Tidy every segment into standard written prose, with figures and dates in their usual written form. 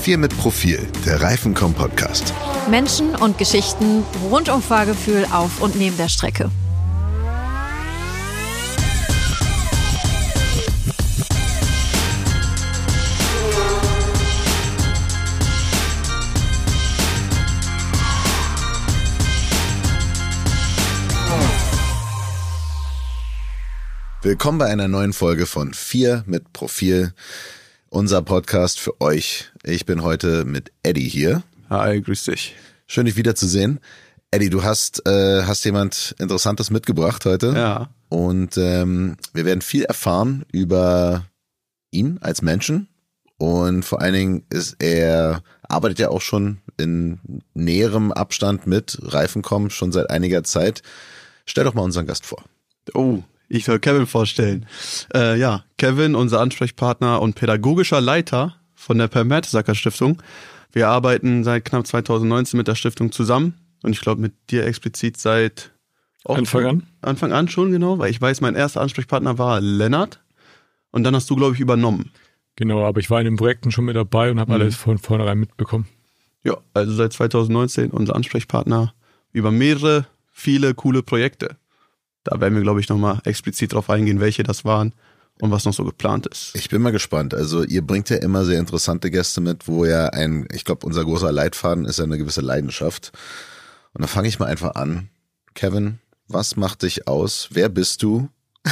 4 mit Profil, der Reifencom-Podcast. Menschen und Geschichten rund um Fahrgefühl auf und neben der Strecke. Willkommen bei einer neuen Folge von 4 mit Profil, unser Podcast für euch. Ich bin heute mit Eddie hier. Hi, grüß dich. Schön, dich wiederzusehen. Eddie, du hast jemand Interessantes mitgebracht heute. Ja. Und wir werden viel erfahren über ihn als Menschen. Und vor allen Dingen arbeitet ja auch schon in näherem Abstand mit Reifencom schon seit einiger Zeit. Stell doch mal unseren Gast vor. Oh, ich soll Kevin vorstellen. Kevin, unser Ansprechpartner und pädagogischer Leiter von der Per-Mertesacker-Stiftung. Wir arbeiten seit knapp 2019 mit der Stiftung zusammen und ich glaube mit dir explizit seit Anfang an schon, genau, weil ich weiß, mein erster Ansprechpartner war Lennart und dann hast du, glaube ich, übernommen. Genau, aber ich war in den Projekten schon mit dabei und habe alles von vornherein mitbekommen. Ja, also seit 2019 unser Ansprechpartner über viele coole Projekte. Da werden wir, glaube ich, nochmal explizit drauf eingehen, welche das waren und was noch so geplant ist. Ich bin mal gespannt. Also ihr bringt ja immer sehr interessante Gäste mit, wo ja ich glaube, unser großer Leitfaden ist ja eine gewisse Leidenschaft. Und da fange ich mal einfach an. Kevin, was macht dich aus? Wer bist du?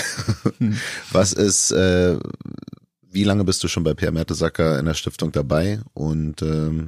Wie lange bist du schon bei Per Mertesacker in der Stiftung dabei? Und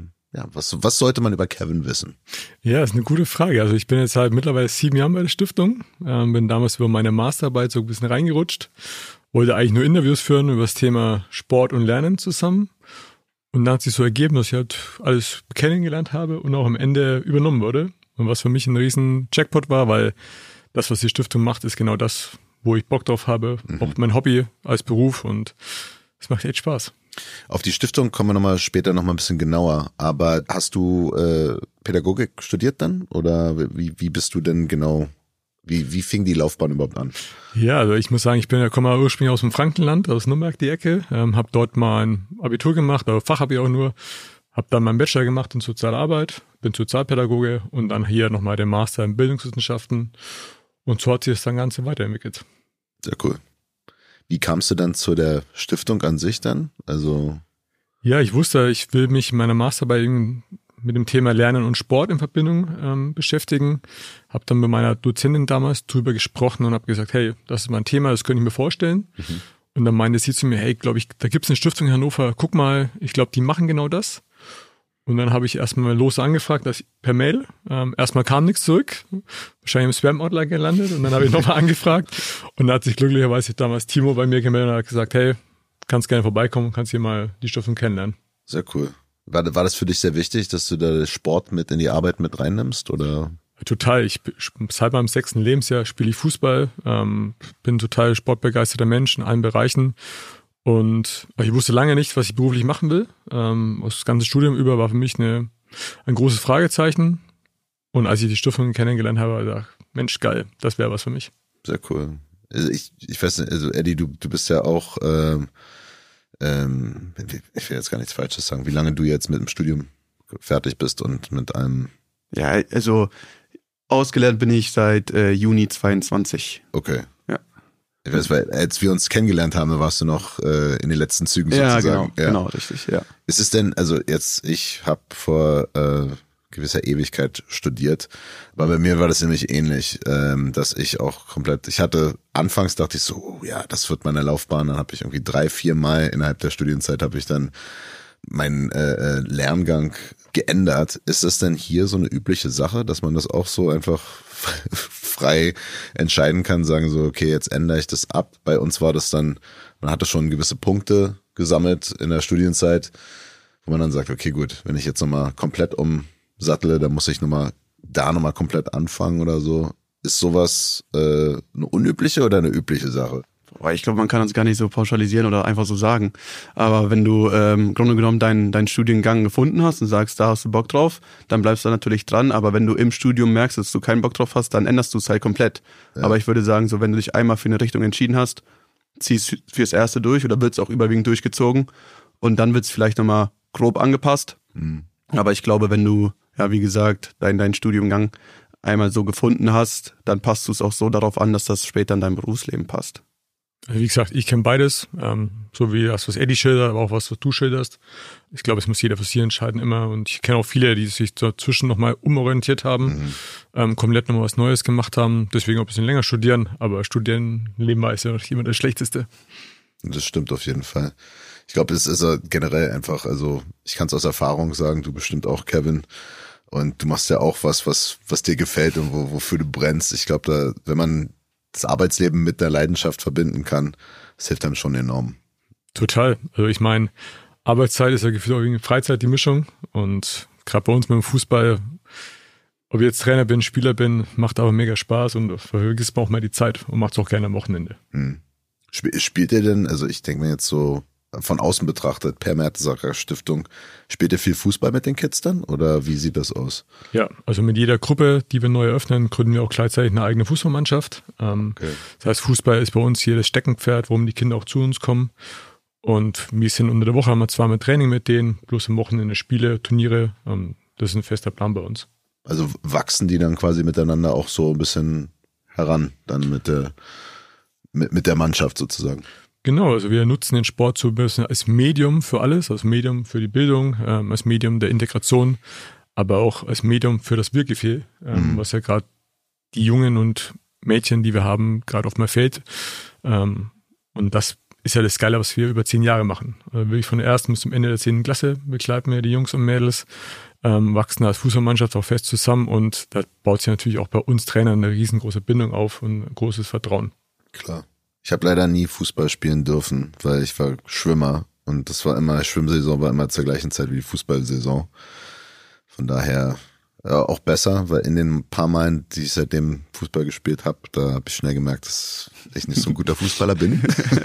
was sollte man über Kevin wissen? Ja, ist eine gute Frage. Also ich bin jetzt halt mittlerweile 7 Jahre bei der Stiftung, bin damals über meine Masterarbeit so ein bisschen reingerutscht, wollte eigentlich nur Interviews führen über das Thema Sport und Lernen zusammen und dann hat sich so ergeben, dass ich halt alles kennengelernt habe und auch am Ende übernommen wurde und was für mich ein riesen Jackpot war, weil das, was die Stiftung macht, ist genau das, wo ich Bock drauf habe, auch mein Hobby als Beruf und es macht echt Spaß. Auf die Stiftung kommen wir später noch mal ein bisschen genauer, aber hast du Pädagogik studiert dann oder wie bist du denn genau, wie fing die Laufbahn überhaupt an? Ja, also ich muss sagen, ich komme ursprünglich aus dem Frankenland, aus Nürnberg die Ecke, habe dort mal ein Abitur gemacht, aber Fachabi auch nur, habe dann meinen Bachelor gemacht in Sozialarbeit, bin Sozialpädagoge und dann hier nochmal den Master in Bildungswissenschaften und so hat sich das dann Ganze weiterentwickelt. Sehr cool. Wie kamst du dann zu der Stiftung an sich dann? Also ja, ich wusste, ich will mich in meiner Masterarbeit mit dem Thema Lernen und Sport in Verbindung beschäftigen. Habe dann mit meiner Dozentin damals drüber gesprochen und habe gesagt, hey, das ist mein Thema, das könnte ich mir vorstellen. Und dann meinte sie zu mir, hey, glaube ich, da gibt's eine Stiftung in Hannover, guck mal, ich glaube, die machen genau das. Und dann habe ich erstmal angefragt, dass per Mail. Erstmal kam nichts zurück, wahrscheinlich im Spam-Ordner gelandet. Und dann habe ich nochmal angefragt. Und da hat sich glücklicherweise damals Timo bei mir gemeldet und hat gesagt, hey, kannst gerne vorbeikommen, kannst hier mal die Stiftung kennenlernen. Sehr cool. War das für dich sehr wichtig, dass du da Sport mit in die Arbeit mit reinnimmst? Oder? Total. Seit meinem 6. Lebensjahr spiele ich Fußball, bin total sportbegeisterter Mensch in allen Bereichen. Und ich wusste lange nicht, was ich beruflich machen will. Das ganze Studium über war für mich ein großes Fragezeichen. Und als ich die Stiftung kennengelernt habe, habe ich gesagt, Mensch, geil, das wäre was für mich. Sehr cool. Also ich weiß nicht, also Eddie, du bist ja auch, ich will jetzt gar nichts Falsches sagen, wie lange du jetzt mit dem Studium fertig bist und mit einem... Ja, also ausgelernt bin ich seit Juni 22. Okay. Ja. Ich weiß, weil als wir uns kennengelernt haben, da warst du noch in den letzten Zügen sozusagen. Ja, genau, richtig, ja. Ist es denn, also jetzt, ich habe vor gewisser Ewigkeit studiert, aber bei mir war das nämlich ähnlich, dass ich auch anfangs dachte ich so, oh ja, das wird meine Laufbahn, dann habe ich irgendwie 3-4 Mal innerhalb der Studienzeit habe ich dann meinen Lerngang geändert. Ist das denn hier so eine übliche Sache, dass man das auch so einfach frei entscheiden kann, sagen so, okay, jetzt ändere ich das ab. Bei uns war das dann, man hatte schon gewisse Punkte gesammelt in der Studienzeit, wo man dann sagt, okay, gut, wenn ich jetzt nochmal komplett umsattle, dann muss ich nochmal komplett anfangen oder so. Ist sowas eine unübliche oder eine übliche Sache? Ich glaube, man kann das gar nicht so pauschalisieren oder einfach so sagen. Aber wenn du im Grunde genommen deinen Studiengang gefunden hast und sagst, da hast du Bock drauf, dann bleibst du natürlich dran. Aber wenn du im Studium merkst, dass du keinen Bock drauf hast, dann änderst du es halt komplett. Ja. Aber ich würde sagen, so wenn du dich einmal für eine Richtung entschieden hast, ziehst fürs Erste durch oder wird es auch überwiegend durchgezogen. Und dann wird es vielleicht nochmal grob angepasst. Aber ich glaube, wenn du, ja, wie gesagt, deinen Studiengang einmal so gefunden hast, dann passt du es auch so darauf an, dass das später in deinem Berufsleben passt. Also wie gesagt, ich kenne beides, so wie das, was Eddie schildert, aber auch was du schilderst. Ich glaube, es muss jeder für sich entscheiden immer, und ich kenne auch viele, die sich dazwischen nochmal umorientiert haben, komplett nochmal was Neues gemacht haben, deswegen auch ein bisschen länger studieren, aber studieren nebenbei ist ja noch immer das Schlechteste. Das stimmt auf jeden Fall. Ich glaube, es ist generell einfach, also ich kann es aus Erfahrung sagen, du bestimmt auch, Kevin, und du machst ja auch was dir gefällt und wofür du brennst. Ich glaube, wenn man das Arbeitsleben mit der Leidenschaft verbinden kann, das hilft einem schon enorm. Total. Also ich meine, Arbeitszeit ist ja gefühlt auch wegen Freizeit die Mischung, und gerade bei uns mit dem Fußball, ob ich jetzt Trainer bin, Spieler bin, macht aber mega Spaß und vergisst man auch mal die Zeit und macht es auch gerne am Wochenende. Spielt ihr denn, also ich denke mir jetzt so von außen betrachtet, Per Mertesacker Stiftung, spielt ihr viel Fußball mit den Kids dann oder wie sieht das aus? Ja, also mit jeder Gruppe, die wir neu eröffnen, gründen wir auch gleichzeitig eine eigene Fußballmannschaft. Okay. Das heißt, Fußball ist bei uns hier das Steckenpferd, warum die Kinder auch zu uns kommen. Und wir sind unter der Woche, haben wir zweimal Training mit denen, bloß am Wochenende Spiele, Turniere. Das ist ein fester Plan bei uns. Also wachsen die dann quasi miteinander auch so ein bisschen heran, dann mit der Mannschaft sozusagen? Genau, also wir nutzen den Sport so ein bisschen als Medium für alles, als Medium für die Bildung, als Medium der Integration, aber auch als Medium für das Wir-Gefühl, was ja gerade die Jungen und Mädchen, die wir haben, gerade oft mal fehlt. Und das ist ja das Geile, was wir über 10 Jahre machen. Also wirklich von der 1. bis zum Ende der 10. Klasse begleiten wir die Jungs und Mädels, wachsen als Fußballmannschaft auch fest zusammen, und da baut sich natürlich auch bei uns Trainern eine riesengroße Bindung auf und ein großes Vertrauen. Klar. Ich habe leider nie Fußball spielen dürfen, weil ich war Schwimmer und das war immer, Schwimmsaison war immer zur gleichen Zeit wie die Fußballsaison. Von daher auch besser, weil in den paar Malen, die ich seitdem Fußball gespielt habe, da habe ich schnell gemerkt, dass ich nicht so ein guter Fußballer bin.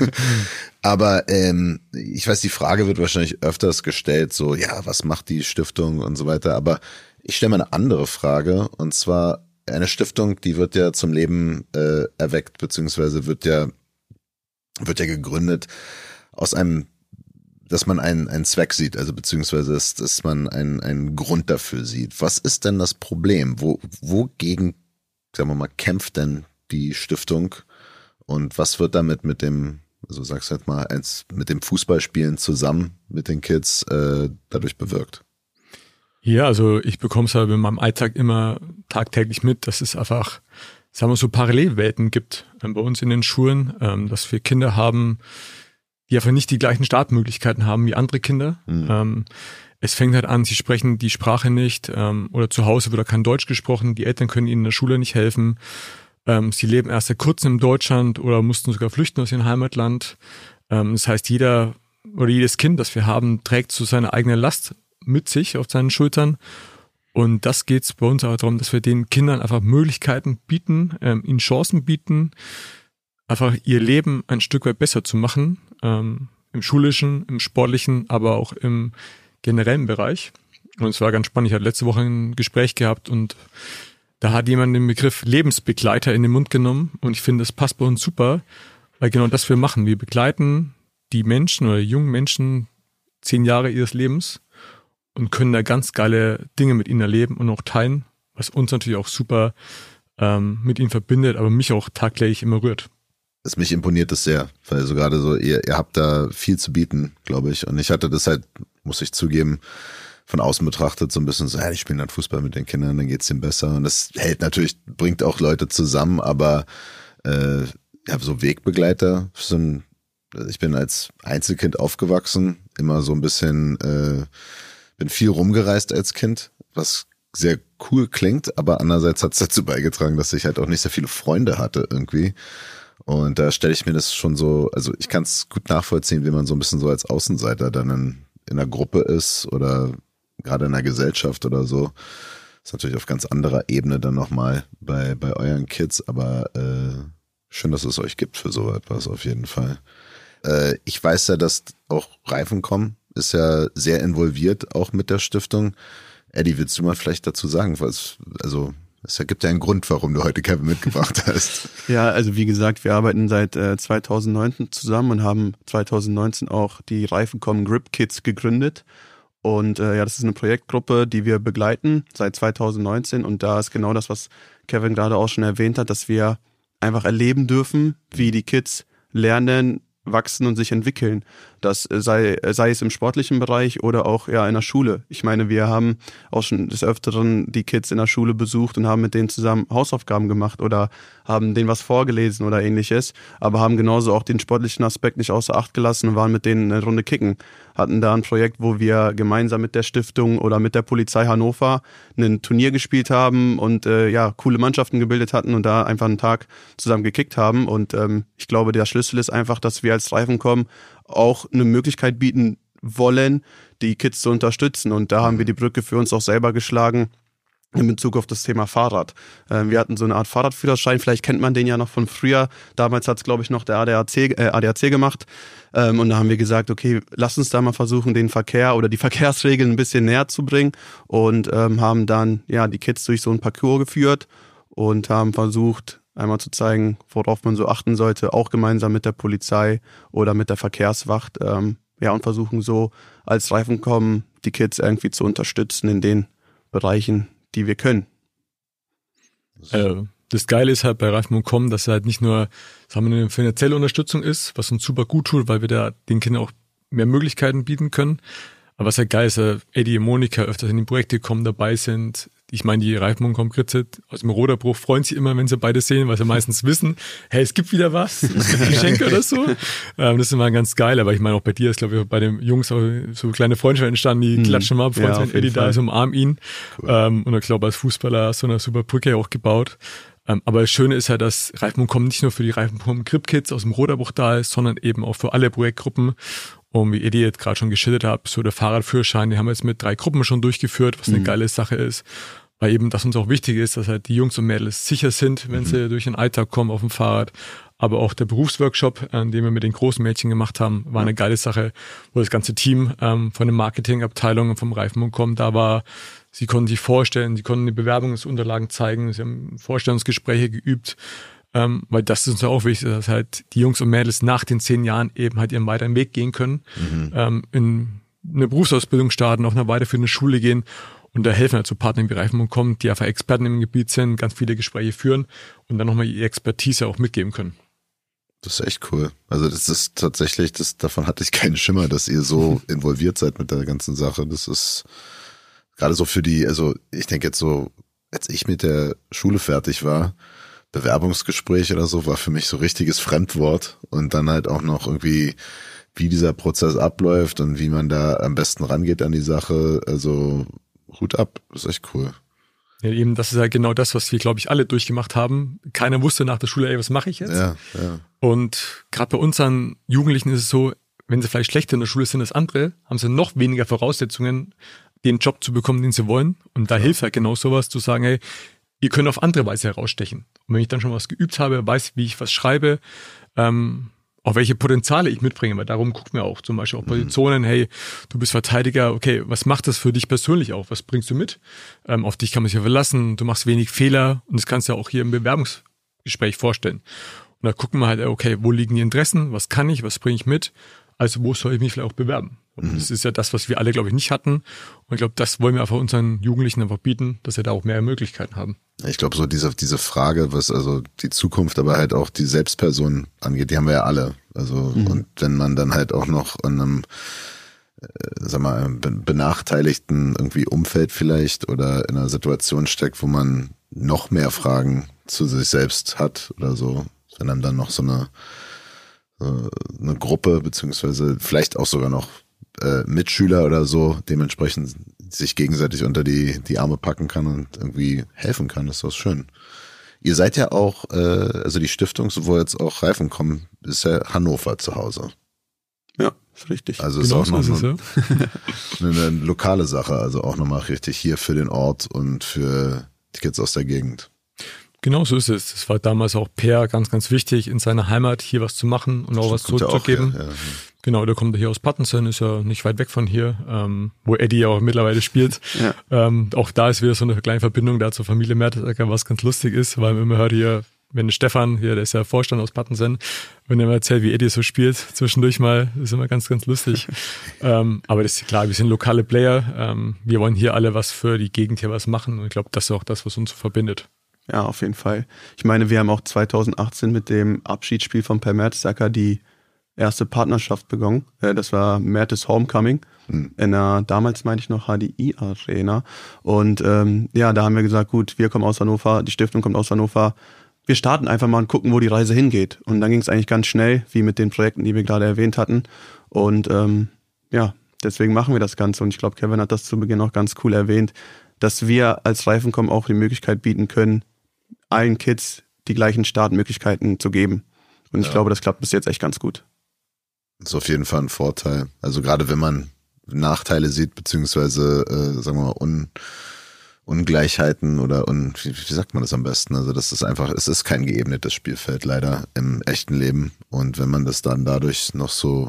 Aber ich weiß, die Frage wird wahrscheinlich öfters gestellt, so ja, was macht die Stiftung und so weiter. Aber ich stelle mal eine andere Frage, und zwar eine Stiftung, die wird ja zum Leben erweckt, beziehungsweise wird ja gegründet aus einem, dass man einen Zweck sieht, also beziehungsweise dass man einen Grund dafür sieht. Was ist denn das Problem? Wogegen, sagen wir mal, kämpft denn die Stiftung, und was wird damit mit dem, also sag's halt mal, mit dem Fußballspielen zusammen mit den Kids dadurch bewirkt? Ja, also ich bekomme es halt in meinem Alltag immer tagtäglich mit, dass es einfach, sagen wir so, Parallelwelten gibt bei uns in den Schulen, dass wir Kinder haben, die einfach nicht die gleichen Startmöglichkeiten haben wie andere Kinder. Es fängt halt an, sie sprechen die Sprache nicht, oder zu Hause wird kein Deutsch gesprochen, die Eltern können ihnen in der Schule nicht helfen. Sie leben erst seit kurzem in Deutschland oder mussten sogar flüchten aus ihrem Heimatland. Das heißt, jedes Kind, das wir haben, trägt so seine eigene Last mit sich auf seinen Schultern. Und das geht's bei uns aber darum, dass wir den Kindern einfach Möglichkeiten bieten, ihnen Chancen bieten, einfach ihr Leben ein Stück weit besser zu machen, im schulischen, im sportlichen, aber auch im generellen Bereich. Und es war ganz spannend. Ich hatte letzte Woche ein Gespräch gehabt, und da hat jemand den Begriff Lebensbegleiter in den Mund genommen, und ich finde, das passt bei uns super, weil genau das wir machen. Wir begleiten die Menschen oder die jungen Menschen 10 Jahre ihres Lebens und können da ganz geile Dinge mit ihnen erleben und auch teilen, was uns natürlich auch super mit ihnen verbindet, aber mich auch tagtäglich immer rührt. Mich imponiert das sehr, weil so gerade so, ihr habt da viel zu bieten, glaube ich. Und ich hatte das halt, muss ich zugeben, von außen betrachtet so ein bisschen so, ja, die spielen dann Fußball mit den Kindern, dann geht's denen besser. Und das bringt auch Leute zusammen, aber so Wegbegleiter ich bin als Einzelkind aufgewachsen, immer so ein bisschen, bin viel rumgereist als Kind, was sehr cool klingt, aber andererseits hat es dazu beigetragen, dass ich halt auch nicht sehr viele Freunde hatte irgendwie. Und da stelle ich mir das schon so, also ich kann es gut nachvollziehen, wie man so ein bisschen so als Außenseiter dann in einer Gruppe ist oder gerade in einer Gesellschaft oder so. Das ist natürlich auf ganz anderer Ebene dann nochmal bei euren Kids, aber schön, dass es euch gibt für so etwas auf jeden Fall. Ich weiß ja, dass auch Reifencom ist ja sehr involviert, auch mit der Stiftung. Eddie, willst du mal vielleicht dazu sagen, es gibt ja einen Grund, warum du heute Kevin mitgebracht hast. Ja, also wie gesagt, wir arbeiten seit 2019 zusammen und haben 2019 auch die Reifencom Grip Kids gegründet. Und das ist eine Projektgruppe, die wir begleiten seit 2019. Und da ist genau das, was Kevin gerade auch schon erwähnt hat, dass wir einfach erleben dürfen, wie die Kids lernen, wachsen und sich entwickeln. Das sei es im sportlichen Bereich oder auch in der Schule. Ich meine, wir haben auch schon des Öfteren die Kids in der Schule besucht und haben mit denen zusammen Hausaufgaben gemacht oder haben denen was vorgelesen oder ähnliches, aber haben genauso auch den sportlichen Aspekt nicht außer Acht gelassen und waren mit denen eine Runde kicken. Hatten da ein Projekt, wo wir gemeinsam mit der Stiftung oder mit der Polizei Hannover ein Turnier gespielt haben und coole Mannschaften gebildet hatten und da einfach einen Tag zusammen gekickt haben. Und ich glaube, der Schlüssel ist einfach, dass wir als Reifenkomm auch eine Möglichkeit bieten wollen, die Kids zu unterstützen. Und da haben wir die Brücke für uns auch selber geschlagen in Bezug auf das Thema Fahrrad. Wir hatten so eine Art Fahrradführerschein, vielleicht kennt man den ja noch von früher. Damals hat es, glaube ich, noch der ADAC gemacht. Und da haben wir gesagt, okay, lass uns da mal versuchen, den Verkehr oder die Verkehrsregeln ein bisschen näher zu bringen und haben dann die Kids durch so ein Parcours geführt und haben versucht, einmal zu zeigen, worauf man so achten sollte, auch gemeinsam mit der Polizei oder mit der Verkehrswacht. Und versuchen so als Reifenkomm die Kids irgendwie zu unterstützen in den Bereichen, die wir können. Das Geile ist halt bei Reifenkomm, dass halt nicht nur eine finanzielle Unterstützung ist, was uns super gut tut, weil wir da den Kindern auch mehr Möglichkeiten bieten können. Aber was halt geil ist, Eddie und Monika öfters in die Projekte kommen, dabei sind. Ich meine, die Reifenkomm-Kritze aus dem Roderbruch freuen sich immer, wenn sie beide sehen, weil sie meistens wissen, hey, es gibt wieder was, es gibt Geschenke oder so. Das ist immer ganz geil, aber ich meine, auch bei dir ist, glaube ich, bei den Jungs auch so kleine Freundschaften entstanden, die klatschen mal ab, freuen sich, wenn Eddie da ist, umarmen ihn. Cool. Und ich glaube, als Fußballer hast du eine super Brücke auch gebaut. Aber das Schöne ist ja, dass Reifenkomm nicht nur für die Reifenkomm-Grip-Kids aus dem Roderbruch da ist, sondern eben auch für alle Projektgruppen. Und wie Eddie jetzt gerade schon geschildert hat, so der Fahrradführerschein, den haben wir jetzt mit 3 Gruppen schon durchgeführt, was eine geile Sache ist. Weil eben das uns auch wichtig ist, dass halt die Jungs und Mädels sicher sind, wenn sie durch den Alltag kommen auf dem Fahrrad. Aber auch der Berufsworkshop, den wir mit den großen Mädchen gemacht haben, war eine geile Sache, wo das ganze Team von der Marketingabteilung und vom Reifenkomm da war. Sie konnten sich vorstellen, sie konnten die Bewerbungsunterlagen zeigen, sie haben Vorstellungsgespräche geübt. Weil das ist uns ja auch wichtig, dass halt die Jungs und Mädels nach den 10 Jahren eben halt ihren weiteren Weg gehen können, in eine Berufsausbildung starten, auf eine weiterführende Schule gehen und da helfen halt so Partner wie Reifenkomm, die einfach Experten im Gebiet sind, ganz viele Gespräche führen und dann nochmal ihre Expertise auch mitgeben können. Das ist echt cool. Also das ist tatsächlich, davon hatte ich keinen Schimmer, dass ihr so involviert seid mit der ganzen Sache. Das ist gerade so ich denke jetzt so, als ich mit der Schule fertig war, Bewerbungsgespräch oder so war für mich so richtiges Fremdwort und dann halt auch noch irgendwie, wie dieser Prozess abläuft und wie man da am besten rangeht an die Sache. Also Hut ab, das ist echt cool. Ja, eben, das ist ja genau das, was wir, glaube ich, alle durchgemacht haben. Keiner wusste nach der Schule, ey, was mache ich jetzt? Ja. Und gerade bei unseren Jugendlichen ist es so, wenn sie vielleicht schlechter in der Schule sind als andere, haben sie noch weniger Voraussetzungen, den Job zu bekommen, den sie wollen. Und da hilft halt genau sowas, zu sagen, hey, ihr könnt auf andere Weise herausstechen. Und wenn ich dann schon was geübt habe, weiß, wie ich was schreibe, auch welche Potenziale ich mitbringe, weil darum gucken wir auch zum Beispiel auch Positionen, hey, du bist Verteidiger, okay, was macht das für dich persönlich auch? Was bringst du mit? Auf dich kann man sich ja verlassen, du machst wenig Fehler und das kannst du ja auch hier im Bewerbungsgespräch vorstellen. Und da gucken wir halt, okay, wo liegen die Interessen, was kann ich, was bringe ich mit? Also wo soll ich mich vielleicht auch bewerben? Und das ist ja das, was wir alle, glaube ich, nicht hatten. Und ich glaube, das wollen wir einfach unseren Jugendlichen einfach bieten, dass sie da auch mehr Möglichkeiten haben. Ich glaube, so diese Frage, was also die Zukunft, aber halt auch die Selbstperson angeht, die haben wir ja alle. Also und wenn man dann halt auch noch an einem benachteiligten irgendwie Umfeld vielleicht oder in einer Situation steckt, wo man noch mehr Fragen zu sich selbst hat oder so, wenn einem dann noch so eine Gruppe beziehungsweise vielleicht auch sogar noch Mitschüler oder so dementsprechend sich gegenseitig unter die Arme packen kann und irgendwie helfen kann, ist das schön. Ihr seid ja auch, also die Stiftung, sowohl jetzt auch Reifenkomm, ist ja Hannover zu Hause. Ja, ist richtig. Also ist auch noch eine lokale Sache, also auch nochmal richtig hier für den Ort und für die Kids aus der Gegend. Genau so ist es. Es war damals auch Per ganz, ganz wichtig, in seiner Heimat hier was zu machen und auch was zurückzugeben. Ja. Genau, der kommt hier aus Pattensen, ist ja nicht weit weg von hier, wo Eddie ja auch mittlerweile spielt. Ja. Auch da ist wieder so eine kleine Verbindung da zur Familie Mertesacker, was ganz lustig ist, weil man immer hört hier, wenn Stefan, hier, der ist ja Vorstand aus Pattensen, wenn er mal erzählt, wie Eddie so spielt, zwischendurch mal, ist immer ganz, ganz lustig. Aber das ist klar, wir sind lokale Player. Wir wollen hier alle was für die Gegend hier was machen. Und ich glaube, das ist auch das, was uns so verbindet. Ja, auf jeden Fall. Ich meine, wir haben auch 2018 mit dem Abschiedsspiel von Per Mertesacker die erste Partnerschaft begonnen. Das war Mertes Homecoming in der, damals meinte ich noch, HDI-Arena. Und da haben wir gesagt, gut, wir kommen aus Hannover, die Stiftung kommt aus Hannover. Wir starten einfach mal und gucken, wo die Reise hingeht. Und dann ging es eigentlich ganz schnell, wie mit den Projekten, die wir gerade erwähnt hatten. Und deswegen machen wir das Ganze. Und ich glaube, Kevin hat das zu Beginn auch ganz cool erwähnt, dass wir als Reifenkom auch die Möglichkeit bieten können, allen Kids die gleichen Startmöglichkeiten zu geben. Und ich glaube, das klappt bis jetzt echt ganz gut. Das ist auf jeden Fall ein Vorteil. Also gerade wenn man Nachteile sieht, beziehungsweise, sagen wir mal, Ungleichheiten oder wie sagt man das am besten? Also das ist einfach, es ist kein geebnetes Spielfeld leider im echten Leben. Und wenn man das dann dadurch noch so,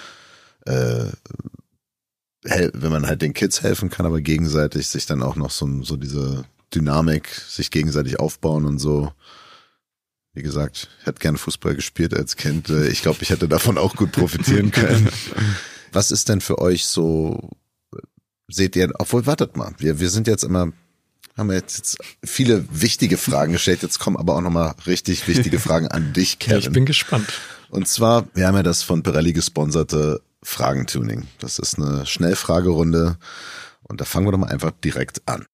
wenn man halt den Kids helfen kann, aber gegenseitig sich dann auch noch so diese Dynamik sich gegenseitig aufbauen und so. Wie gesagt, ich hätte gerne Fußball gespielt als Kind. Ich glaube, ich hätte davon auch gut profitieren können. Was ist denn für euch so, seht ihr, obwohl, wartet mal, wir sind jetzt immer, haben wir jetzt viele wichtige Fragen gestellt, jetzt kommen aber auch nochmal richtig wichtige Fragen an dich, Kevin. Ja, ich bin gespannt. Und zwar, wir haben ja das von Pirelli gesponserte Fragentuning. Das ist eine Schnellfragerunde und da fangen wir doch mal einfach direkt an.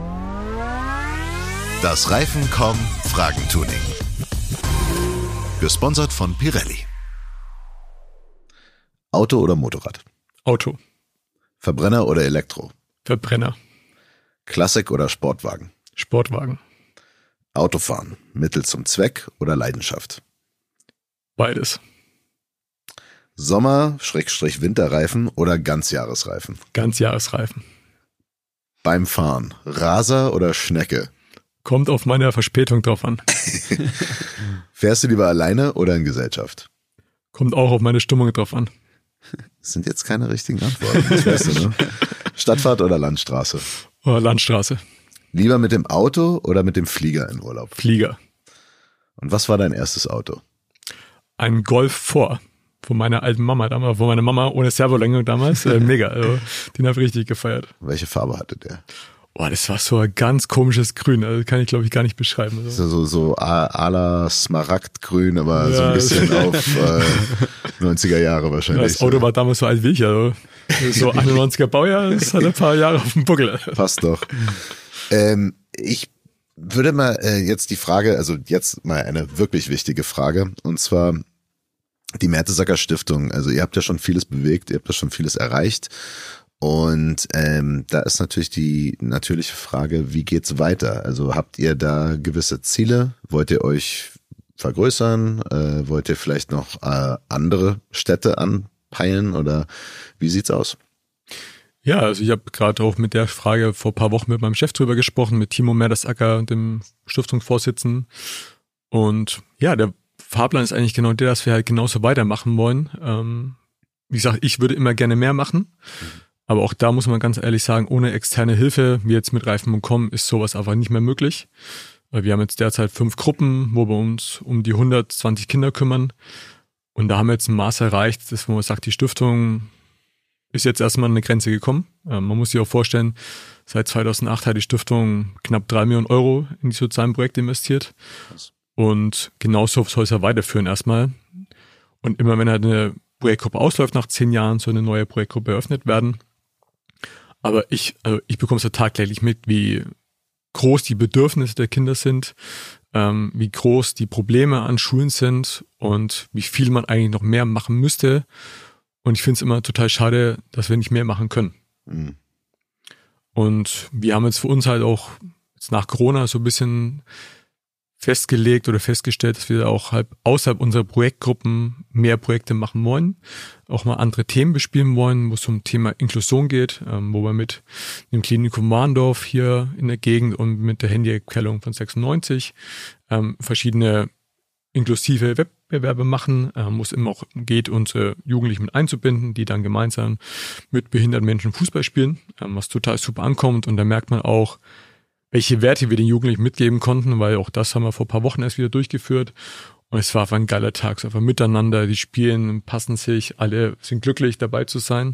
Das Reifenkom Fragentuning. Gesponsert von Pirelli. Auto oder Motorrad? Auto. Verbrenner oder Elektro? Verbrenner. Klassik oder Sportwagen? Sportwagen. Autofahren, Mittel zum Zweck oder Leidenschaft? Beides. Sommer-Winterreifen oder Ganzjahresreifen? Ganzjahresreifen. Beim Fahren, Raser oder Schnecke? Kommt auf meine Verspätung drauf an. Fährst du lieber alleine oder in Gesellschaft? Kommt auch auf meine Stimmung drauf an. Das sind jetzt keine richtigen Antworten, das weißt du, ne? Stadtfahrt oder Landstraße? Oder Landstraße. Lieber mit dem Auto oder mit dem Flieger in Urlaub? Flieger. Und was war dein erstes Auto? Ein Golf 4 von meiner alten Mama damals, von meiner Mama ohne Servolenkung damals. Mega, also den habe ich richtig gefeiert. Welche Farbe hatte der? Boah, das war so ein ganz komisches Grün, also kann ich glaube ich gar nicht beschreiben. Also. So à la Smaragdgrün, aber ja, so ein bisschen auf 90er Jahre wahrscheinlich. Ja, das Auto war damals so alt wie ich, also so 91er Baujahr, das hat ein paar Jahre auf dem Buckel. Passt doch. Ich würde mal jetzt die Frage, also jetzt mal eine wirklich wichtige Frage, und zwar die Mertesacker Stiftung. Also ihr habt ja schon vieles bewegt, ihr habt ja schon vieles erreicht. Und da ist natürlich die natürliche Frage, wie geht's weiter? Also habt ihr da gewisse Ziele? Wollt ihr euch vergrößern? Wollt ihr vielleicht noch andere Städte anpeilen oder wie sieht's aus? Ja, also ich habe gerade auch mit der Frage vor ein paar Wochen mit meinem Chef drüber gesprochen, mit Timo Mertesacker, dem Stiftungsvorsitzenden. Und ja, der Fahrplan ist eigentlich genau der, dass wir halt genauso weitermachen wollen. Wie gesagt, ich würde immer gerne mehr machen. Aber auch da muss man ganz ehrlich sagen, ohne externe Hilfe, wie jetzt mit Reifenkom, ist sowas einfach nicht mehr möglich. Wir haben jetzt derzeit 5 Gruppen, wo wir uns um die 120 Kinder kümmern. Und da haben wir jetzt ein Maß erreicht, dass man sagt, die Stiftung ist jetzt erstmal an eine Grenze gekommen. Man muss sich auch vorstellen, seit 2008 hat die Stiftung knapp 3 Millionen Euro in die sozialen Projekte investiert. Und genauso soll es ja weiterführen erstmal. Und immer wenn halt eine Projektgruppe ausläuft, nach 10 Jahren soll eine neue Projektgruppe eröffnet werden. Aber ich bekomme es ja tagtäglich mit, wie groß die Bedürfnisse der Kinder sind, wie groß die Probleme an Schulen sind und wie viel man eigentlich noch mehr machen müsste. Und ich finde es immer total schade, dass wir nicht mehr machen können. Mhm. Und wir haben jetzt für uns halt auch jetzt nach Corona so ein bisschen festgelegt oder festgestellt, dass wir auch halt außerhalb unserer Projektgruppen mehr Projekte machen wollen, auch mal andere Themen bespielen wollen, wo es um Thema Inklusion geht, wo wir mit dem Klinikum Warndorf hier in der Gegend und mit der Handyerkennung von 96 verschiedene inklusive Wettbewerbe machen, wo es immer auch geht, unsere Jugendlichen mit einzubinden, die dann gemeinsam mit behinderten Menschen Fußball spielen, was total super ankommt. Und da merkt man auch, welche Werte wir den Jugendlichen mitgeben konnten, weil auch das haben wir vor ein paar Wochen erst wieder durchgeführt. Und es war einfach ein geiler Tag, so einfach miteinander, die spielen, passen sich, alle sind glücklich dabei zu sein.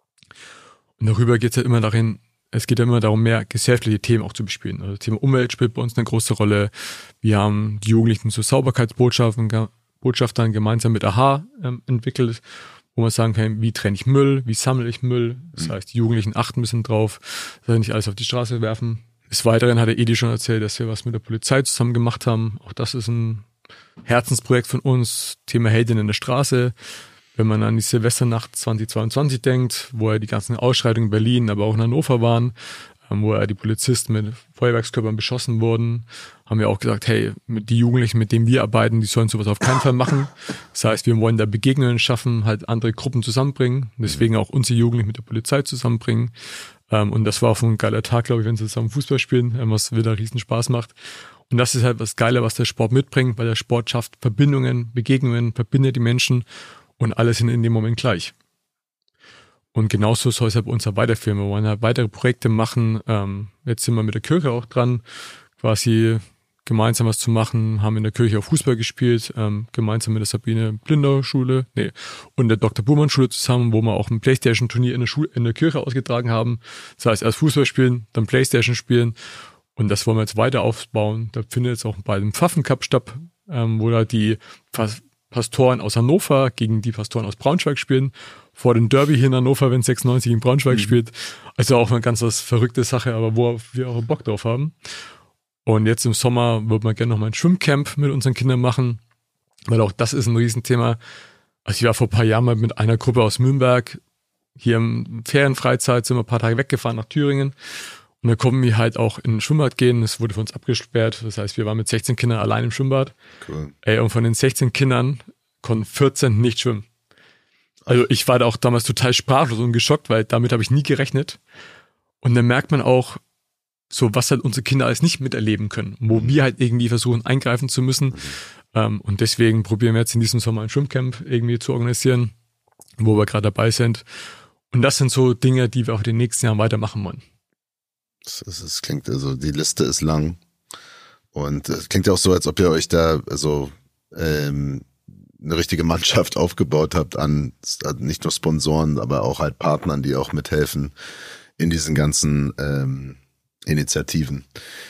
Und darüber geht es halt immer darin, es geht ja immer darum, mehr gesellschaftliche Themen auch zu bespielen. Also das Thema Umwelt spielt bei uns eine große Rolle. Wir haben die Jugendlichen zu Sauberkeitsbotschaftern gemeinsam mit AHA entwickelt, wo man sagen kann, wie trenne ich Müll, wie sammle ich Müll. Das heißt, die Jugendlichen achten ein bisschen drauf, dass sie nicht alles auf die Straße werfen. Des Weiteren hat der Edi schon erzählt, dass wir was mit der Polizei zusammen gemacht haben. Auch das ist ein Herzensprojekt von uns, Thema Heldin in der Straße. Wenn man an die Silvesternacht 2022 denkt, wo ja die ganzen Ausschreitungen in Berlin, aber auch in Hannover waren, wo ja die Polizisten mit Feuerwerkskörpern beschossen wurden, haben wir auch gesagt, hey, die Jugendlichen, mit denen wir arbeiten, die sollen sowas auf keinen Fall machen. Das heißt, wir wollen da Begegnungen schaffen, halt andere Gruppen zusammenbringen, deswegen auch unsere Jugendlichen mit der Polizei zusammenbringen. Und das war auch ein geiler Tag, glaube ich, wenn sie zusammen Fußball spielen, was wieder riesen Spaß macht. Und das ist halt was Geile, was der Sport mitbringt, weil der Sport schafft Verbindungen, Begegnungen, verbindet die Menschen und alle sind in dem Moment gleich. Und genauso soll es halt bei uns auch weiterführen. Wir wollen halt weitere Projekte machen. Jetzt sind wir mit der Kirche auch dran, quasi gemeinsam was zu machen, haben in der Kirche auch Fußball gespielt, gemeinsam mit der Sabine Blindau Schule, und der Dr. Burmann Schule zusammen, wo wir auch ein Playstation-Turnier in der Kirche ausgetragen haben. Das heißt, erst Fußball spielen, dann Playstation spielen. Und das wollen wir jetzt weiter aufbauen. Da findet jetzt auch bald ein Pfaffen-Cup statt, wo da die Pastoren aus Hannover gegen die Pastoren aus Braunschweig spielen. Vor dem Derby hier in Hannover, wenn 96 in Braunschweig spielt. Also auch eine ganz was verrückte Sache, aber wo wir auch Bock drauf haben. Und jetzt im Sommer würde man gerne noch mal ein Schwimmcamp mit unseren Kindern machen, weil auch das ist ein Riesenthema. Also ich war vor ein paar Jahren mal mit einer Gruppe aus Mühlenberg hier im Ferienfreizeit, sind wir ein paar Tage weggefahren nach Thüringen. Und da konnten wir halt auch in ein Schwimmbad gehen. Das wurde für uns abgesperrt. Das heißt, wir waren mit 16 Kindern allein im Schwimmbad. Cool. Und von den 16 Kindern konnten 14 nicht schwimmen. Also ich war da auch damals total sprachlos und geschockt, weil damit habe ich nie gerechnet. Und dann merkt man auch, so was halt unsere Kinder alles nicht miterleben können, wo wir halt irgendwie versuchen eingreifen zu müssen. Und deswegen probieren wir jetzt in diesem Sommer ein Schwimmcamp irgendwie zu organisieren, wo wir gerade dabei sind. Und das sind so Dinge, die wir auch in den nächsten Jahren weitermachen wollen. Es klingt, also die Liste ist lang und es klingt ja auch so, als ob ihr euch da so eine richtige Mannschaft aufgebaut habt an nicht nur Sponsoren, aber auch halt Partnern, die auch mithelfen in diesen ganzen Initiativen.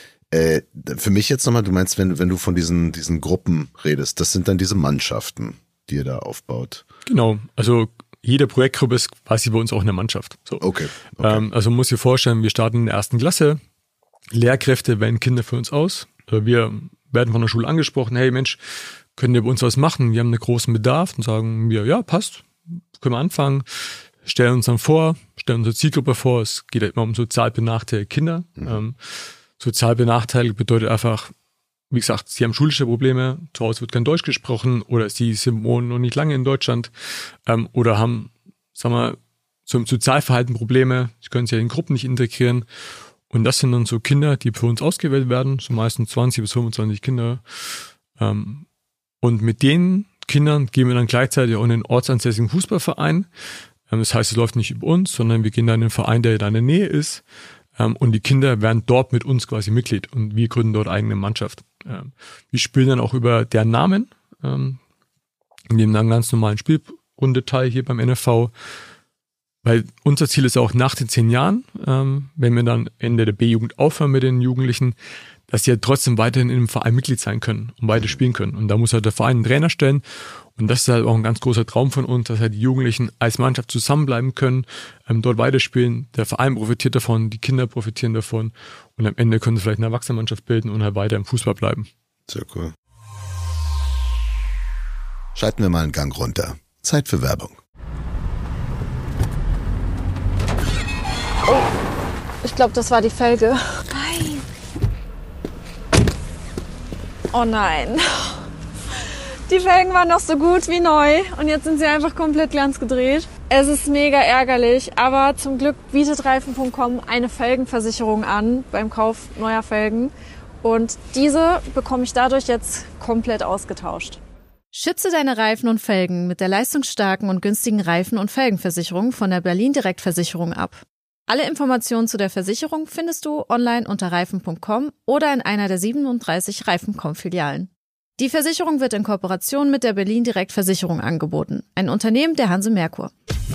Für mich jetzt nochmal, du meinst, wenn du von diesen Gruppen redest, das sind dann diese Mannschaften, die ihr da aufbaut. Genau, also jede Projektgruppe ist quasi bei uns auch eine Mannschaft. So. Okay. Also man muss sich vorstellen, wir starten in der 1. Klasse, Lehrkräfte wählen Kinder für uns aus. Also wir werden von der Schule angesprochen, hey Mensch, könnt ihr bei uns was machen? Wir haben einen großen Bedarf. Und sagen wir, ja, passt, können wir anfangen. Stellen uns dann vor, stellen unsere Zielgruppe vor. Es geht ja immer um sozial benachteiligte Kinder. Sozial benachteiligt bedeutet einfach, wie gesagt, sie haben schulische Probleme, zu Hause wird kein Deutsch gesprochen oder sie wohnen noch nicht lange in Deutschland oder haben, sagen wir, so im Sozialverhalten Probleme, sie können sich ja in Gruppen nicht integrieren. Und das sind dann so Kinder, die für uns ausgewählt werden, so meistens 20 bis 25 Kinder. Und mit den Kindern gehen wir dann gleichzeitig auch in den ortsansässigen Fußballverein. Das heißt, es läuft nicht über uns, sondern wir gehen dann in den Verein, der da in der Nähe ist. Und die Kinder werden dort mit uns quasi Mitglied und wir gründen dort eigene Mannschaft. Wir spielen dann auch über deren Namen, nehmen dann ganz normalen Spielrunde teil hier beim NFV, weil unser Ziel ist auch nach den 10 Jahren, wenn wir dann Ende der B-Jugend aufhören mit den Jugendlichen, dass sie ja trotzdem weiterhin im Verein Mitglied sein können und weiter spielen können. Und da muss halt der Verein einen Trainer stellen. Und das ist halt auch ein ganz großer Traum von uns, dass halt die Jugendlichen als Mannschaft zusammenbleiben können, dort weiterspielen. Der Verein profitiert davon, die Kinder profitieren davon. Und am Ende können sie vielleicht eine Erwachsenenmannschaft bilden und halt weiter im Fußball bleiben. Sehr cool. Schalten wir mal einen Gang runter. Zeit für Werbung. Oh, ich glaube, das war die Felge. Nein. Oh nein. Die Felgen waren noch so gut wie neu und jetzt sind sie einfach komplett glanzgedreht. Es ist mega ärgerlich, aber zum Glück bietet Reifen.com eine Felgenversicherung an beim Kauf neuer Felgen. Und diese bekomme ich dadurch jetzt komplett ausgetauscht. Schütze deine Reifen und Felgen mit der leistungsstarken und günstigen Reifen- und Felgenversicherung von der Berlin Direktversicherung ab. Alle Informationen zu der Versicherung findest du online unter reifen.com oder in einer der 37 Reifen.com-Filialen. Die Versicherung wird in Kooperation mit der Berlin Direkt Versicherung angeboten, ein Unternehmen der Hanse Merkur.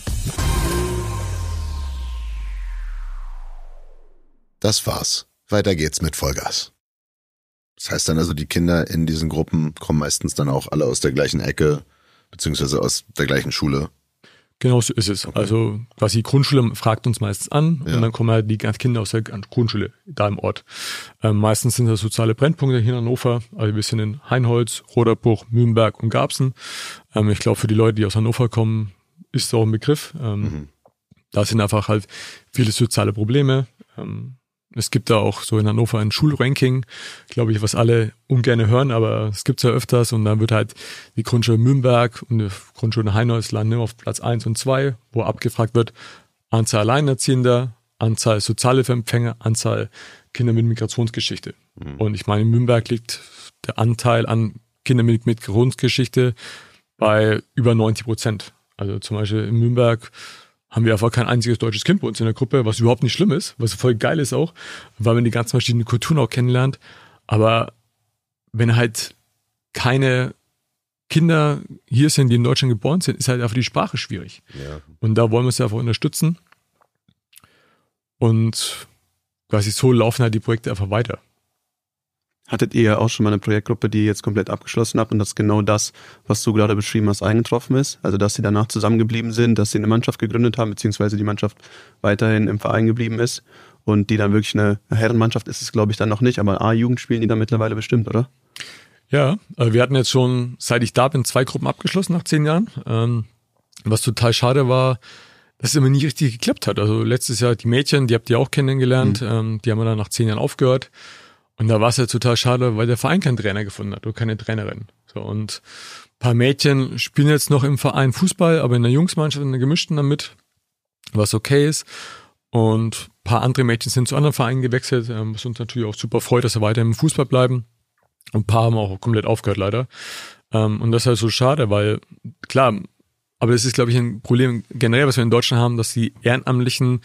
Das war's. Weiter geht's mit Vollgas. Das heißt dann also, die Kinder in diesen Gruppen kommen meistens dann auch alle aus der gleichen Ecke, beziehungsweise aus der gleichen Schule. Genau so ist es. Okay. Also quasi die Grundschule fragt uns meistens an und dann kommen halt die ganzen Kinder aus der Grundschule da im Ort. Meistens sind das soziale Brennpunkte hier in Hannover. Also wir sind in Hainholz, Roderbruch, Mühlenberg und Garbsen. Ich glaube, für die Leute, die aus Hannover kommen, ist es auch ein Begriff. Da sind einfach halt viele soziale Probleme. Es gibt da auch so in Hannover ein Schulranking, glaube ich, was alle ungern hören, aber es gibt's ja öfters und dann wird halt die Grundschule Mühlenberg und die Grundschule Hainholz landen auf Platz 1 und 2, wo abgefragt wird, Anzahl Alleinerziehender, Anzahl Sozialhilfeempfänger, Anzahl Kinder mit Migrationsgeschichte. Und ich meine, in Mühlenberg liegt der Anteil an Kindern mit Migrationsgeschichte bei über 90%. Also zum Beispiel in Mühlenberg haben wir einfach kein einziges deutsches Kind bei uns in der Gruppe, was überhaupt nicht schlimm ist, was voll geil ist auch, weil man die ganzen verschiedenen Kulturen auch kennenlernt. Aber wenn halt keine Kinder hier sind, die in Deutschland geboren sind, ist halt einfach die Sprache schwierig. Ja. Und da wollen wir es einfach unterstützen. Und quasi so laufen halt die Projekte einfach weiter. Hattet ihr auch schon mal eine Projektgruppe, die ihr jetzt komplett abgeschlossen habt und dass genau das, was du gerade beschrieben hast, eingetroffen ist? Also dass sie danach zusammengeblieben sind, dass sie eine Mannschaft gegründet haben, beziehungsweise die Mannschaft weiterhin im Verein geblieben ist und die dann wirklich eine Herrenmannschaft ist es, glaube ich, dann noch nicht, aber A-Jugend spielen die dann mittlerweile bestimmt, oder? Ja, wir hatten jetzt schon, seit ich da bin, 2 Gruppen abgeschlossen nach 10 Jahren. Was total schade war, dass es immer nie richtig geklappt hat. Also letztes Jahr die Mädchen, die habt ihr auch kennengelernt, die haben wir dann nach 10 Jahren aufgehört. Und da war es ja total schade, weil der Verein keinen Trainer gefunden hat oder keine Trainerin. So, und ein paar Mädchen spielen jetzt noch im Verein Fußball, aber in der Jungsmannschaft, in der gemischten damit, was okay ist. Und ein paar andere Mädchen sind zu anderen Vereinen gewechselt, was uns natürlich auch super freut, dass sie weiter im Fußball bleiben. Und ein paar haben auch komplett aufgehört, leider. Und das ist halt so schade, weil, klar, aber das ist, glaube ich, ein Problem generell, was wir in Deutschland haben, dass die ehrenamtliche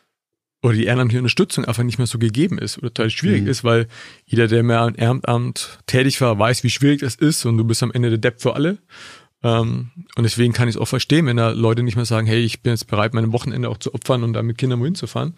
Unterstützung einfach nicht mehr so gegeben ist oder total schwierig ist, weil jeder, der mehr im Ehrenamt tätig war, weiß, wie schwierig das ist und du bist am Ende der Depp für alle. Und deswegen kann ich es auch verstehen, wenn da Leute nicht mehr sagen, hey, ich bin jetzt bereit, meine Wochenende auch zu opfern und da mit Kindern wohin zu fahren.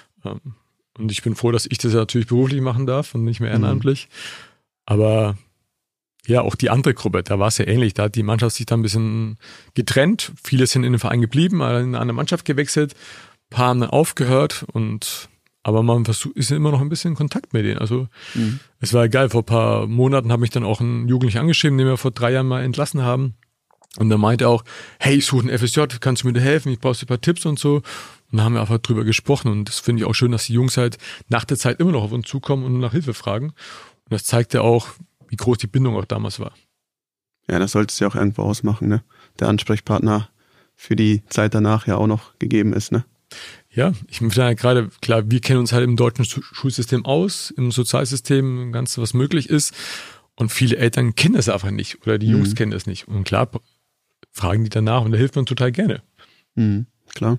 Und ich bin froh, dass ich das natürlich beruflich machen darf und nicht mehr ehrenamtlich. Aber ja, auch die andere Gruppe, da war es ja ähnlich. Da hat die Mannschaft sich dann ein bisschen getrennt. Viele sind in den Verein geblieben, in eine andere Mannschaft gewechselt. Paar haben dann aufgehört aber man ist immer noch ein bisschen in Kontakt mit denen. Also es war geil, vor ein paar Monaten hat mich dann auch ein Jugendlicher angeschrieben, den wir vor 3 Jahren mal entlassen haben. Und der meinte auch, hey, ich suche einen FSJ, kannst du mir da helfen? Ich brauche ein paar Tipps und so. Und da haben wir einfach drüber gesprochen und das finde ich auch schön, dass die Jungs halt nach der Zeit immer noch auf uns zukommen und nach Hilfe fragen. Und das zeigt ja auch, wie groß die Bindung auch damals war. Ja, das sollte es ja auch irgendwo ausmachen, ne? Der Ansprechpartner für die Zeit danach ja auch noch gegeben ist, ne? Ja, ich finde ja gerade, klar, wir kennen uns halt im deutschen Schulsystem aus, im Sozialsystem, im Ganzen, was möglich ist. Und viele Eltern kennen das einfach nicht oder die Jungs kennen das nicht. Und klar, fragen die danach und da hilft man total gerne. Klar.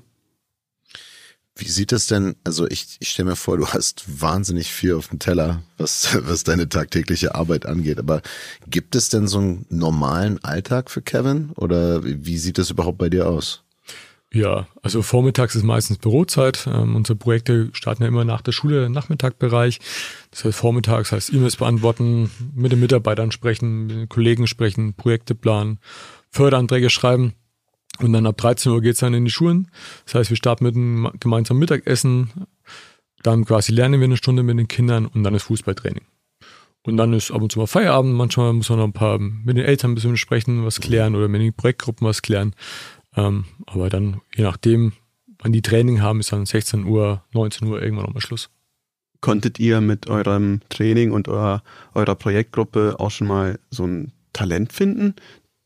Wie sieht das denn, also ich stelle mir vor, du hast wahnsinnig viel auf dem Teller, was deine tagtägliche Arbeit angeht, aber gibt es denn so einen normalen Alltag für Kevin oder wie sieht das überhaupt bei dir aus? Ja, also vormittags ist meistens Bürozeit. Unsere Projekte starten ja immer nach der Schule, Nachmittagbereich. Das heißt, vormittags heißt E-Mails beantworten, mit den Mitarbeitern sprechen, mit den Kollegen sprechen, Projekte planen, Förderanträge schreiben. Und dann ab 13 Uhr geht's dann in die Schulen. Das heißt, wir starten mit einem gemeinsamen Mittagessen, dann quasi lernen wir eine Stunde mit den Kindern und dann ist Fußballtraining. Und dann ist ab und zu mal Feierabend. Manchmal muss man noch mit den Eltern ein bisschen sprechen, was klären oder mit den Projektgruppen was klären. Aber dann, je nachdem, wann die Training haben, ist dann 16 Uhr, 19 Uhr irgendwann nochmal Schluss. Konntet ihr mit eurem Training und eurer Projektgruppe auch schon mal so ein Talent finden?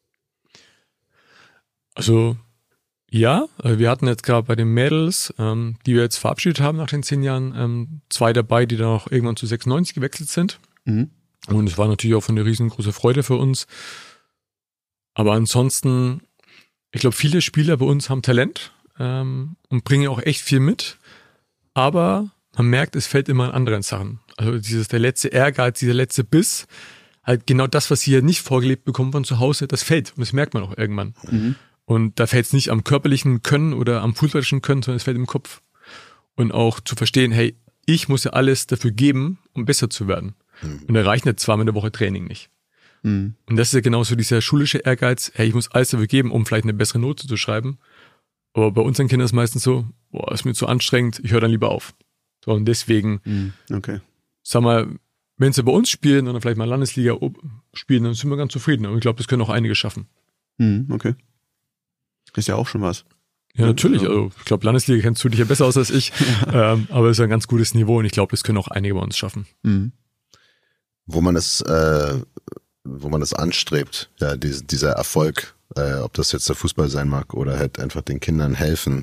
Also, ja, wir hatten jetzt gerade bei den Mädels, die wir jetzt verabschiedet haben nach den 10 Jahren, 2 dabei, die dann auch irgendwann zu 96 gewechselt sind. Und es war natürlich auch eine riesengroße Freude für uns. Aber ansonsten, ich glaube, viele Spieler bei uns haben Talent und bringen auch echt viel mit. aber man merkt, es fällt immer an anderen Sachen. Also der letzte Ehrgeiz, dieser letzte Biss, halt genau das, was sie ja nicht vorgelebt bekommen von zu Hause, das fällt. Und das merkt man auch irgendwann. Und da fällt es nicht am körperlichen Können oder am fußballischen Können, sondern es fällt im Kopf. Und auch zu verstehen, hey, ich muss ja alles dafür geben, um besser zu werden. Und da reicht nicht zweimal in der Woche Training nicht. Und das ist ja genauso dieser schulische Ehrgeiz, hey, ich muss alles dafür geben, um vielleicht eine bessere Note zu schreiben. Aber bei unseren Kindern ist es meistens so, boah, ist mir zu anstrengend, ich höre dann lieber auf. So, und deswegen, sag mal, wenn sie bei uns spielen oder vielleicht mal Landesliga spielen, dann sind wir ganz zufrieden. Und ich glaube, das können auch einige schaffen. Okay. Ist ja auch schon was. Ja, natürlich. Also ich glaube, Landesliga kennst du dich ja besser aus als ich. Aber es ist ein ganz gutes Niveau und ich glaube, das können auch einige bei uns schaffen. Wo man es anstrebt, ja, dieser Erfolg, ob das jetzt der Fußball sein mag oder halt einfach den Kindern helfen.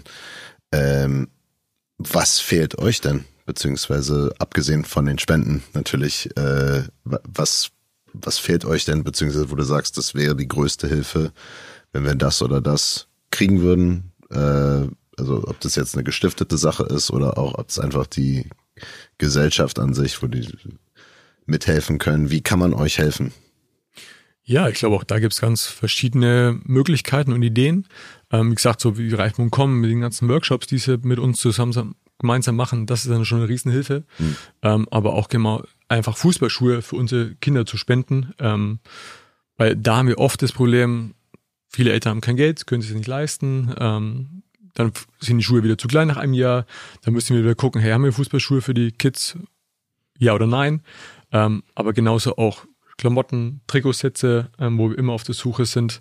Was fehlt euch denn? Beziehungsweise abgesehen von den Spenden natürlich, was fehlt euch denn? Beziehungsweise wo du sagst, das wäre die größte Hilfe, wenn wir das oder das kriegen würden. Also ob das jetzt eine gestiftete Sache ist oder auch ob es einfach die Gesellschaft an sich, wo die mithelfen können. Wie kann man euch helfen? Ja, ich glaube auch da gibt's ganz verschiedene Möglichkeiten und Ideen. Wie gesagt, so wie Reifen.com mit den ganzen Workshops, die sie mit uns gemeinsam machen, das ist dann schon eine Riesenhilfe. Aber auch einfach Fußballschuhe für unsere Kinder zu spenden. Weil da haben wir oft das Problem, viele Eltern haben kein Geld, können sich das nicht leisten. Dann sind die Schuhe wieder zu klein nach einem Jahr. Dann müssen wir wieder gucken, hey, haben wir Fußballschuhe für die Kids? Ja oder nein? Aber genauso auch Klamotten, Trikotsätze, wo wir immer auf der Suche sind.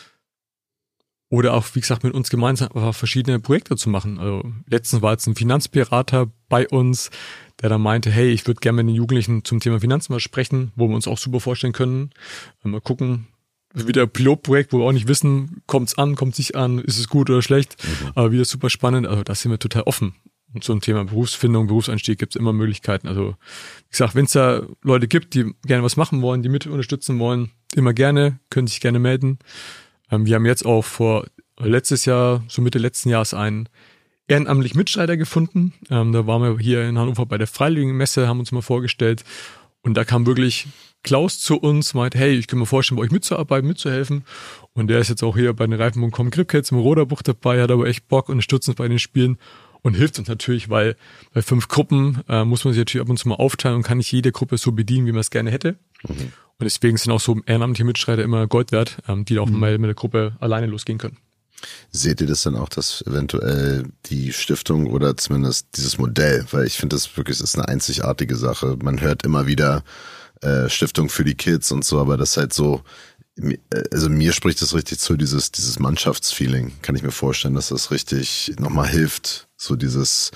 Oder auch, wie gesagt, mit uns gemeinsam verschiedene Projekte zu machen. Also letztens war jetzt ein Finanzberater bei uns, der dann meinte, hey, ich würde gerne mit den Jugendlichen zum Thema Finanzen mal sprechen, wo wir uns auch super vorstellen können. Mal gucken, wieder ein Pilotprojekt, wo wir auch nicht wissen, kommt's an, kommt's nicht an, ist es gut oder schlecht, aber wieder super spannend. Also da sind wir total offen. Und zum Thema Berufsfindung, Berufseinstieg gibt's immer Möglichkeiten. Also wie gesagt, wenn es da Leute gibt, die gerne was machen wollen, die mit unterstützen wollen, immer gerne, können sich gerne melden. Wir haben jetzt auch letztes Jahr, so Mitte letzten Jahres, einen ehrenamtlichen Mitstreiter gefunden. Da waren wir hier in Hannover bei der Freiwilligenmesse, haben uns mal vorgestellt. Und da kam wirklich Klaus zu uns, meint, hey, ich kann mir vorstellen, bei euch mitzuarbeiten, mitzuhelfen. Und der ist jetzt auch hier bei den Reifen.com Gripkids im Roderbuch dabei, hat aber echt Bock und unterstützt uns bei den Spielen und hilft uns natürlich, weil bei 5 Gruppen muss man sich natürlich ab und zu mal aufteilen und kann nicht jede Gruppe so bedienen, wie man es gerne hätte. Und deswegen sind auch so ehrenamtliche Mitstreiter immer Gold wert, die auch mal mit der Gruppe alleine losgehen können. Seht ihr das dann auch, dass eventuell die Stiftung oder zumindest dieses Modell, weil ich finde, das wirklich ist eine einzigartige Sache. Man hört immer wieder Stiftung für die Kids und so, aber das ist halt so, also mir spricht das richtig zu, dieses Mannschaftsfeeling. Kann ich mir vorstellen, dass das richtig nochmal hilft, so dieses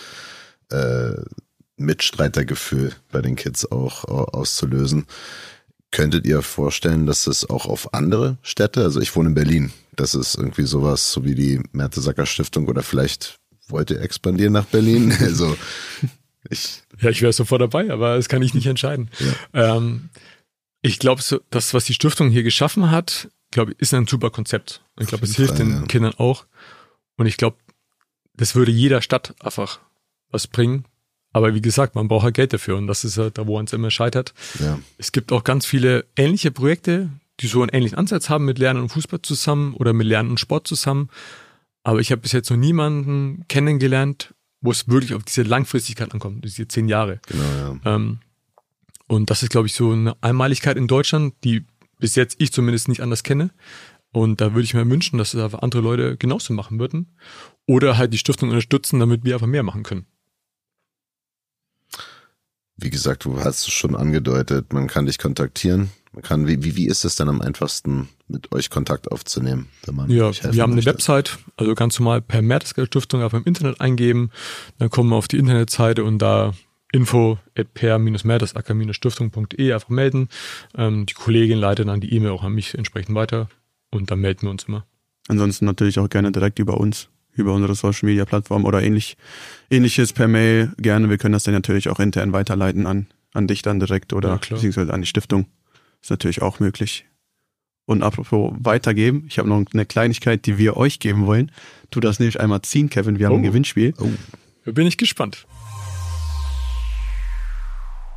Mitstreitergefühl bei den Kids auch auszulösen. Könntet ihr vorstellen, dass es auch auf andere Städte, also ich wohne in Berlin, das ist irgendwie sowas, so wie die Mertesacker-Stiftung oder vielleicht wollt ihr expandieren nach Berlin? Also ich wäre sofort dabei, aber das kann ich nicht entscheiden. Ja. Ich glaube, das, was die Stiftung hier geschaffen hat, glaube ich, ist ein super Konzept. Ich glaube, es hilft den Kindern auch. Und ich glaube, das würde jeder Stadt einfach was bringen. Aber wie gesagt, man braucht halt Geld dafür und das ist halt da, wo es immer scheitert. Ja. Es gibt auch ganz viele ähnliche Projekte, die so einen ähnlichen Ansatz haben mit Lernen und Fußball zusammen oder mit Lernen und Sport zusammen. Aber ich habe bis jetzt noch niemanden kennengelernt, wo es wirklich auf diese Langfristigkeit ankommt, diese 10 Jahre. Genau, ja. Und das ist, glaube ich, so eine Einmaligkeit in Deutschland, die bis jetzt ich zumindest nicht anders kenne. Und da würde ich mir wünschen, dass es einfach andere Leute genauso machen würden. Oder halt die Stiftung unterstützen, damit wir einfach mehr machen können. Wie gesagt, du hast es schon angedeutet, man kann dich kontaktieren. Man kann, wie ist es dann am einfachsten, mit euch Kontakt aufzunehmen, wenn man wir haben eine Website, also ganz normal per Mertesacker Stiftung einfach im Internet eingeben, dann kommen wir auf die Internetseite und da info@per-mertesacker-stiftung.de einfach melden. Die Kollegin leitet dann die E-Mail auch an mich entsprechend weiter und dann melden wir uns immer. Ansonsten natürlich auch gerne direkt über uns, über unsere Social-Media-Plattform oder ähnliches per Mail gerne. Wir können das dann natürlich auch intern weiterleiten an dich dann direkt oder beziehungsweise an die Stiftung. Ist natürlich auch möglich. Und apropos weitergeben, ich habe noch eine Kleinigkeit, die wir euch geben wollen. Tu das nämlich einmal ziehen, Kevin, wir haben ein Gewinnspiel. Da bin ich gespannt.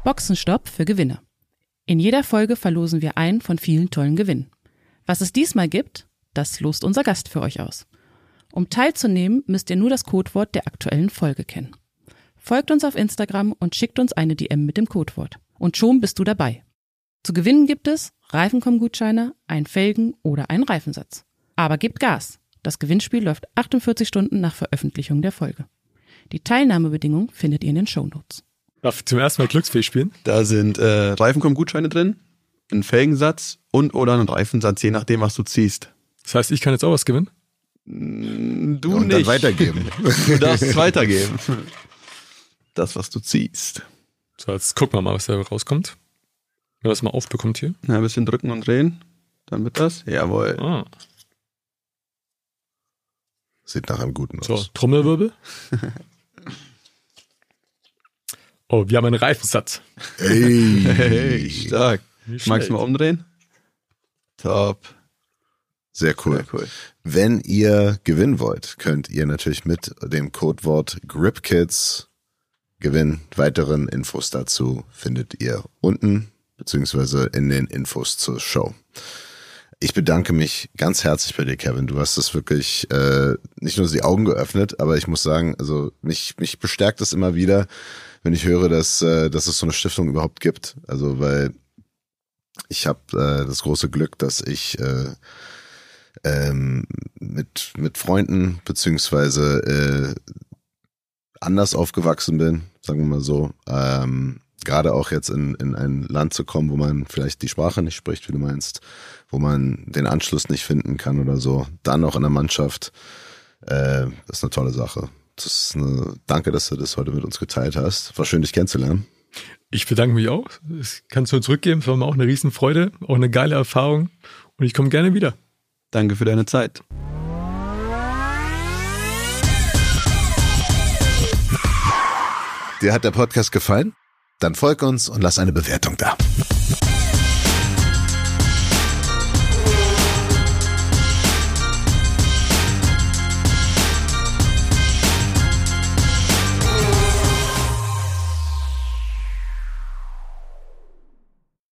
Boxenstopp für Gewinner. In jeder Folge verlosen wir einen von vielen tollen Gewinnen. Was es diesmal gibt, das lost unser Gast für euch aus. Um teilzunehmen, müsst ihr nur das Codewort der aktuellen Folge kennen. Folgt uns auf Instagram und schickt uns eine DM mit dem Codewort. Und schon bist du dabei. Zu gewinnen gibt es Reifencom-Gutscheine, ein Felgen- oder einen Reifensatz. Aber gebt Gas. Das Gewinnspiel läuft 48 Stunden nach Veröffentlichung der Folge. Die Teilnahmebedingungen findet ihr in den Shownotes. Darf ich zum ersten Mal Glücksfee spielen? Da sind Reifencom-Gutscheine drin, ein Felgensatz und oder ein Reifensatz, je nachdem, was du ziehst. Das heißt, ich kann jetzt auch was gewinnen? Du und nicht. dann weitergeben. Du darfst es weitergeben. Das, was du ziehst. So, jetzt gucken wir mal, was da rauskommt. Wenn man das mal aufbekommt hier. Ja, ein bisschen drücken und drehen. Dann wird das. Jawohl. Ah. Sieht nach einem guten So, aus. Trommelwirbel. Oh, wir haben einen Reifensatz. Hey, stark. Nicht Magst du schlecht. mal umdrehen? Top. Sehr cool. Sehr cool. Wenn ihr gewinnen wollt, könnt ihr natürlich mit dem Codewort GripKids gewinnen. Weiteren Infos dazu findet ihr unten, beziehungsweise in den Infos zur Show. Ich bedanke mich ganz herzlich bei dir, Kevin. Du hast das wirklich nicht nur die Augen geöffnet, aber ich muss sagen, also mich bestärkt es immer wieder, wenn ich höre, dass es so eine Stiftung überhaupt gibt. Also weil ich habe das große Glück, dass ich mit Freunden beziehungsweise anders aufgewachsen bin, sagen wir mal so. Gerade auch jetzt in ein Land zu kommen, wo man vielleicht die Sprache nicht spricht, wie du meinst, wo man den Anschluss nicht finden kann oder so. Dann auch in der Mannschaft. Das ist eine tolle Sache. Danke, dass du das heute mit uns geteilt hast. War schön, dich kennenzulernen. Ich bedanke mich auch. Das kannst du nur zurückgeben. Es war mir auch eine Riesenfreude, auch eine geile Erfahrung. Und ich komme gerne wieder. Danke für deine Zeit. Dir hat der Podcast gefallen? Dann folg uns und lass eine Bewertung da.